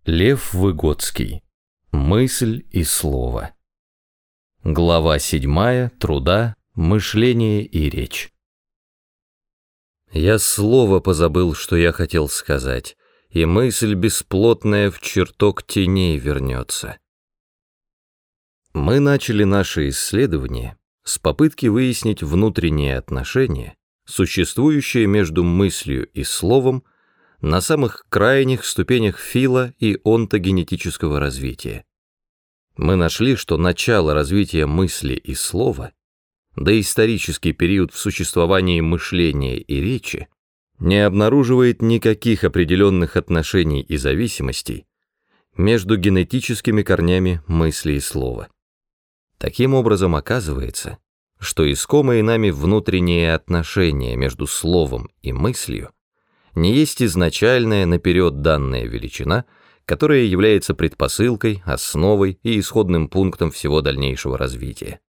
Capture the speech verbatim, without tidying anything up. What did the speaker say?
Лев Выгодский. Мысль и слово. Глава седьмая труда «Мышление и речь». Я слово позабыл, что я хотел сказать, и мысль бесплотная в чертог теней вернется. Мы начали наше исследование с попытки выяснить внутренние отношения, существующие между мыслью и словом, на самых крайних ступенях фило- и онтогенетического развития. Мы нашли, что начало развития мысли и слова, доисторический период в существовании мышления и речи, не обнаруживает никаких определенных отношений и зависимостей между генетическими корнями мысли и слова. Таким образом, оказывается, что искомые нами внутренние отношения между словом и мыслью не есть изначальная наперед данная величина, которая является предпосылкой, основой и исходным пунктом всего дальнейшего развития.